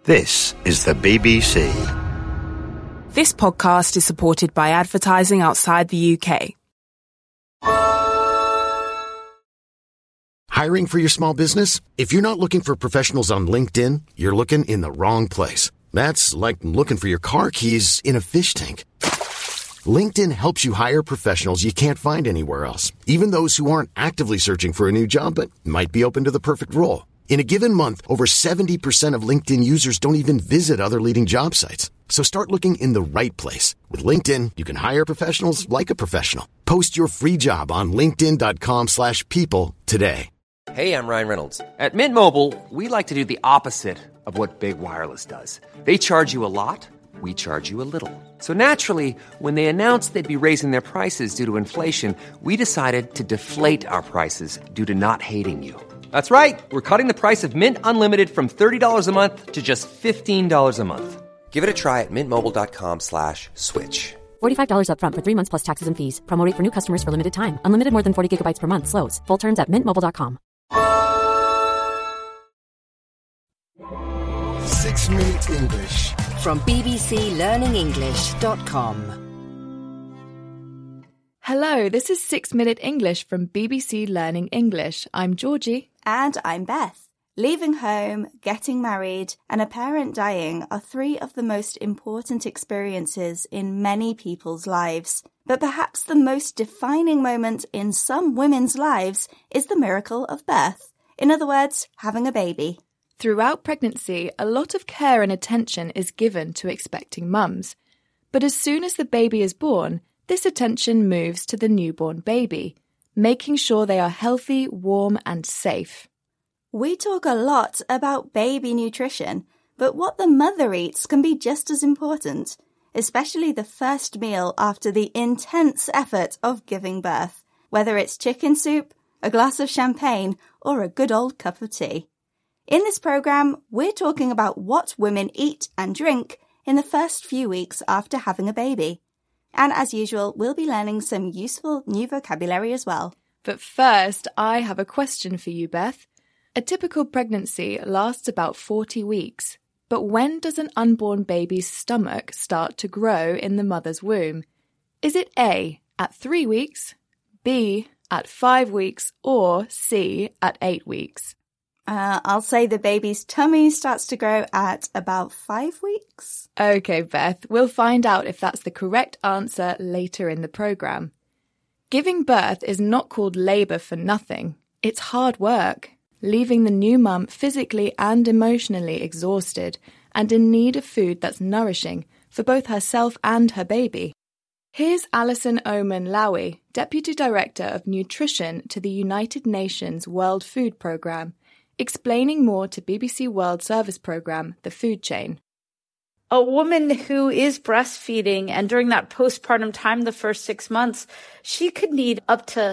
This is the BBC. This podcast is supported by advertising outside the UK. Hiring for your small business? If you're not looking for professionals on LinkedIn, you're looking in the wrong place. That's like looking for your car keys in a fish tank. LinkedIn helps you hire professionals you can't find anywhere else, even those who aren't actively searching for a new job but might be open to the perfect role. In a given month, over 70% of LinkedIn users don't even visit other leading job sites. So start looking in the right place. With LinkedIn, you can hire professionals like a professional. Post your free job on linkedin.com/people today. Hey, I'm Ryan Reynolds. At Mint Mobile, we like to do the opposite of what Big Wireless does. They charge you a lot, we charge you a little. So naturally, when they announced they'd be raising their prices due to inflation, we decided to deflate our prices due to not hating you. That's right. We're cutting the price of Mint Unlimited from $30 a month to just $15 a month. Give it a try at mintmobile.com/switch. $45 up front for 3 months plus taxes and fees. Promo rate for new customers for limited time. Unlimited more than 40 gigabytes per month. Slows full terms at mintmobile.com. 6 Minute English from bbclearningenglish.com. Hello, this is 6 Minute English from BBC Learning English. I'm Georgie. And I'm Beth. Leaving home, getting married, and a parent dying are 3 of the most important experiences in many people's lives. But perhaps the most defining moment in some women's lives is the miracle of birth. In other words, having a baby. Throughout pregnancy, a lot of care and attention is given to expecting mums. But as soon as the baby is born, this attention moves to the newborn baby, making sure they are healthy, warm, and safe. We talk a lot about baby nutrition, but what the mother eats can be just as important, especially the first meal after the intense effort of giving birth, whether it's chicken soup, a glass of champagne, or a good old cup of tea. In this programme, we're talking about what women eat and drink in the first few weeks after having a baby. And as usual, we'll be learning some useful new vocabulary as well. But first, I have a question for you, Beth. A typical pregnancy lasts about 40 weeks. But when does an unborn baby's stomach start to grow in the mother's womb? Is it A, at 3 weeks, B, at 5 weeks, or C, at 8 weeks? I'll say the baby's tummy starts to grow at about 5 weeks. Okay, Beth, we'll find out if that's the correct answer later in the programme. Giving birth is not called labour for nothing. It's hard work, leaving the new mum physically and emotionally exhausted and in need of food that's nourishing for both herself and her baby. Here's Alison Oman-Lowy, Deputy Director of Nutrition to the United Nations World Food Programme, explaining more to BBC World Service Programme, The Food Chain. A woman who is breastfeeding and during that postpartum time, the first 6 months, she could need up to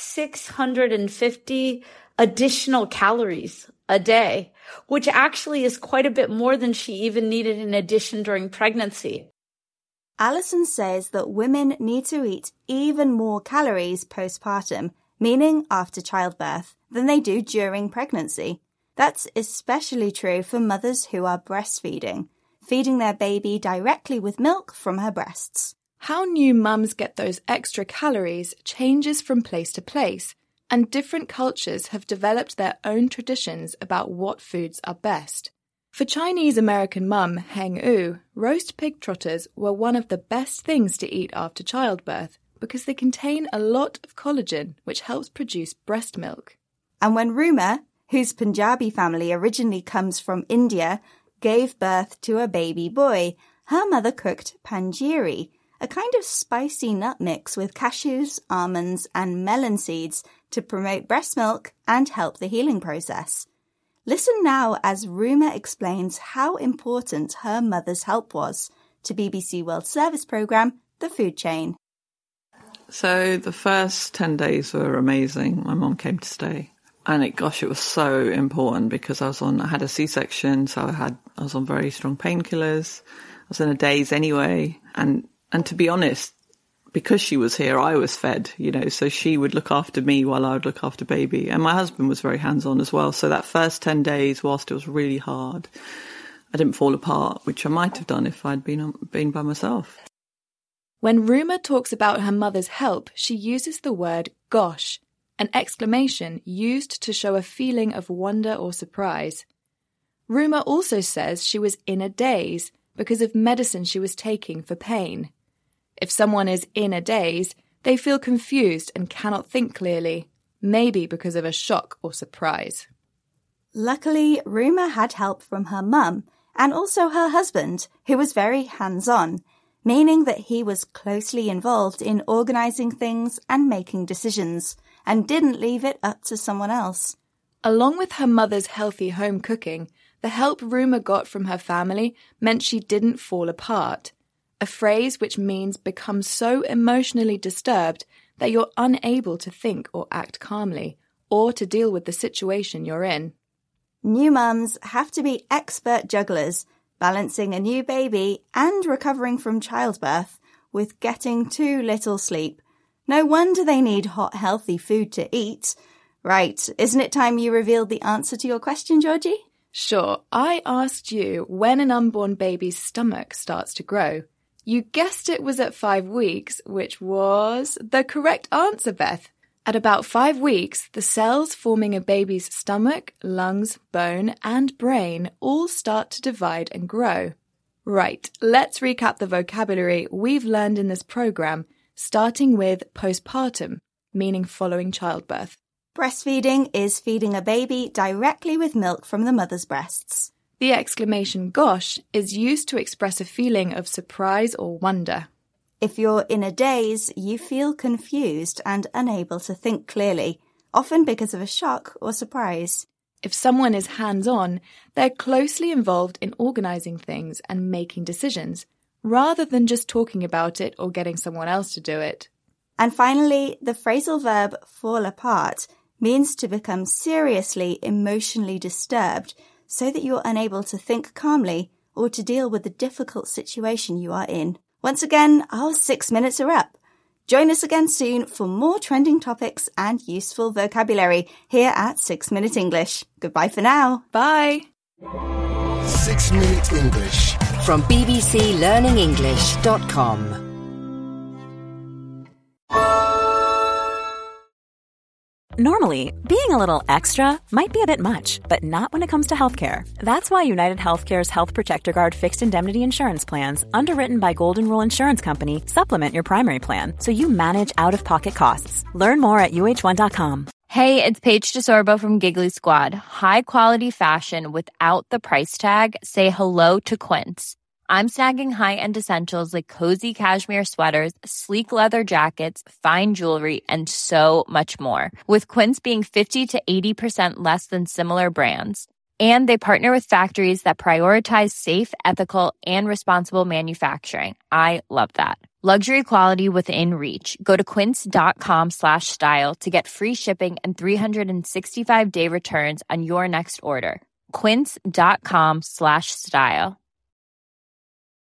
650 additional calories a day, which actually is quite a bit more than she even needed in addition during pregnancy. Alison says that women need to eat even more calories postpartum, meaning after childbirth, than they do during pregnancy. That's especially true for mothers who are breastfeeding, feeding their baby directly with milk from her breasts. How new mums get those extra calories changes from place to place, and different cultures have developed their own traditions about what foods are best. For Chinese-American mum Heng Yu, roast pig trotters were one of the best things to eat after childbirth because they contain a lot of collagen, which helps produce breast milk. And when Ruma, whose Punjabi family originally comes from India, gave birth to a baby boy, her mother cooked panjiri, a kind of spicy nut mix with cashews, almonds, and melon seeds to promote breast milk and help the healing process. Listen now as Ruma explains how important her mother's help was to BBC World Service Programme, The Food Chain. So the first 10 days were amazing. My mum came to stay. And it was so important because I had a C-section, so I was on very strong painkillers. I was in a daze anyway. And to be honest, because she was here, I was fed, so she would look after me while I would look after baby. And my husband was very hands-on as well. So that first 10 days, whilst it was really hard, I didn't fall apart, which I might have done if I'd been by myself. When Ruma talks about her mother's help, she uses the word gosh, an exclamation used to show a feeling of wonder or surprise. Ruma also says she was in a daze because of medicine she was taking for pain. If someone is in a daze, they feel confused and cannot think clearly, maybe because of a shock or surprise. Luckily, Ruma had help from her mum and also her husband, who was very hands-on, meaning that he was closely involved in organising things and making decisions, and didn't leave it up to someone else. Along with her mother's healthy home cooking, the help Ruma got from her family meant she didn't fall apart, a phrase which means become so emotionally disturbed that you're unable to think or act calmly, or to deal with the situation you're in. New mums have to be expert jugglers, balancing a new baby and recovering from childbirth with getting too little sleep. No wonder they need hot, healthy food to eat. Right, isn't it time you revealed the answer to your question, Georgie? Sure, I asked you when an unborn baby's stomach starts to grow. You guessed it was at 5 weeks, which was the correct answer, Beth. At about 5 weeks, the cells forming a baby's stomach, lungs, bone, and brain all start to divide and grow. Right, let's recap the vocabulary we've learned in this program, starting with postpartum, meaning following childbirth. Breastfeeding is feeding a baby directly with milk from the mother's breasts. The exclamation gosh is used to express a feeling of surprise or wonder. If you're in a daze, you feel confused and unable to think clearly, often because of a shock or surprise. If someone is hands-on, they're closely involved in organising things and making decisions, rather than just talking about it or getting someone else to do it. And finally, the phrasal verb fall apart means to become seriously emotionally disturbed so that you're unable to think calmly or to deal with the difficult situation you are in. Once again, our 6 minutes are up. Join us again soon for more trending topics and useful vocabulary here at 6 Minute English. Goodbye for now. Bye. 6 Minute English. From bbclearningenglish.com. Normally, being a little extra might be a bit much, but not when it comes to healthcare. That's why United Healthcare's Health Protector Guard fixed indemnity insurance plans, underwritten by Golden Rule Insurance Company, supplement your primary plan so you manage out-of-pocket costs. Learn more at uh1.com. Hey, it's Paige DeSorbo from Giggly Squad. High quality fashion without the price tag. Say hello to Quince. I'm snagging high-end essentials like cozy cashmere sweaters, sleek leather jackets, fine jewelry, and so much more. With Quince being 50 to 80% less than similar brands. And they partner with factories that prioritize safe, ethical, and responsible manufacturing. I love that. Luxury quality within reach. Go to quince.com/style to get free shipping and 365-day returns on your next order. Quince.com/style.